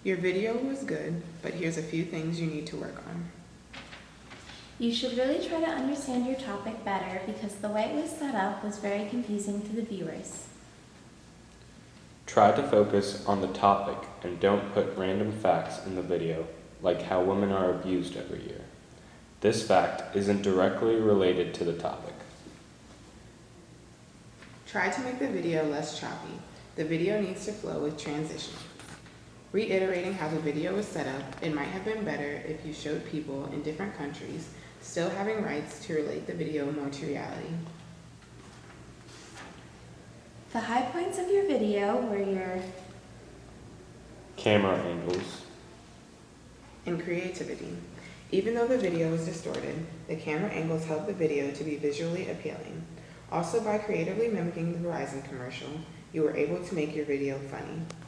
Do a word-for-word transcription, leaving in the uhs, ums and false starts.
Your video was good, but here's a few things you need to work on. You should really try to understand your topic better because the way it was set up was very confusing to the viewers. Try to focus on the topic and don't put random facts in the video, like how women are abused every year. This fact isn't directly related to the topic. Try to make the video less choppy. The video needs to flow with transition. Reiterating how the video was set up, it might have been better if you showed people in different countries still having rights to relate the video more to reality. The high points of your video were your Camera angles and creativity. Even though the video was distorted, the camera angles helped the video to be visually appealing. Also, by creatively mimicking the Verizon commercial, you were able to make your video funny.